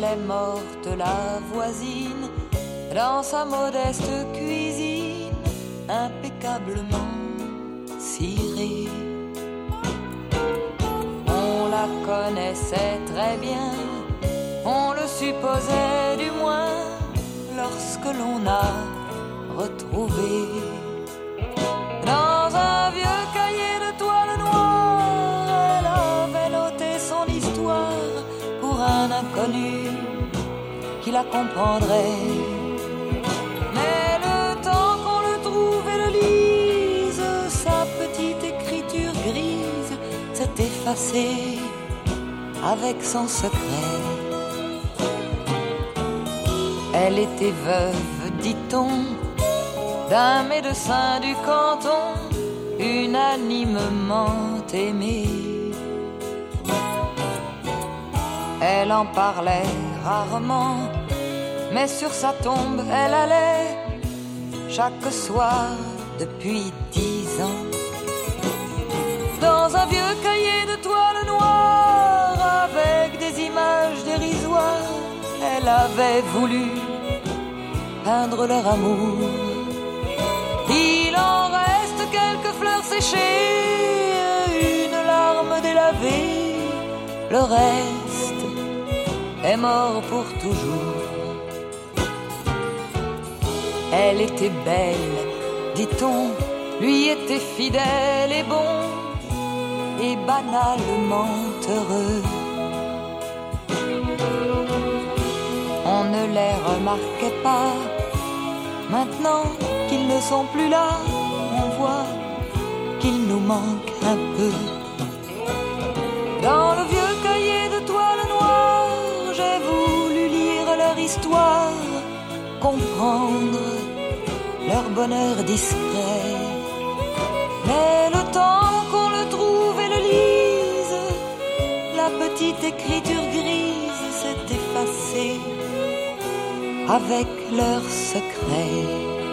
est morte la voisine dans sa modeste cuisine, impeccablement cirée. On la connaissait très bien, on le supposait du moins, lorsque l'on a retrouvé dans un vieux cahier de toile noire, elle avait noté son histoire pour un inconnu qui la comprendrait. Mais le temps qu'on le trouve et le lise, sa petite écriture grise s'est effacée avec son secret. Elle était veuve, dit-on, d'un médecin du canton, unanimement aimée. Elle en parlait rarement, mais sur sa tombe elle allait chaque soir depuis 10 ans. Dans un vieux cahier de toile noire, avec des images dérisoires, elle avait voulu peindre leur amour. Il en reste quelques fleurs séchées, une larme délavée, le reste est mort pour toujours. Elle était belle, dit-on, lui était fidèle et bon, et banalement heureux. On ne les remarquait pas. Maintenant qu'ils ne sont plus là, on voit qu'ils nous manquent un peu. Dans le vieux cahier de toile noire, j'ai voulu lire leur histoire, comprendre leur bonheur discret. Mais le temps qu'on le trouve et le lise, la petite écriture grise s'est effacée avec leur secret.